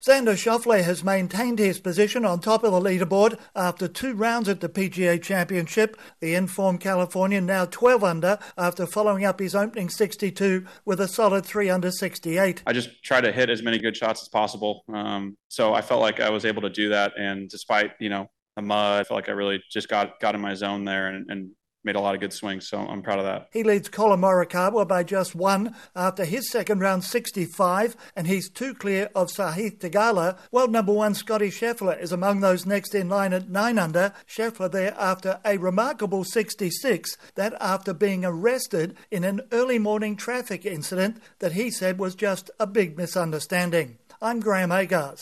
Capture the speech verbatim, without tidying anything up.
Xander Schauffele has maintained his position on top of the leaderboard after two rounds at the P G A Championship. The informed Californian now twelve under after following up his opening sixty-two with a solid three under sixty-eight. I just try to hit as many good shots as possible. Um, so I felt like I was able to do that. And despite, you know, the mud, I felt like I really just got, got in my zone there and, and made a lot of good swings, so I'm proud of that. He leads Collin Morikawa by just one after his second round sixty-five, and he's two clear of Sahith Theegala. World number one Scottie Scheffler is among those next in line at nine under. Scheffler there after a remarkable sixty-six, that after being arrested in an early morning traffic incident that he said was just a big misunderstanding. I'm Graham Agars.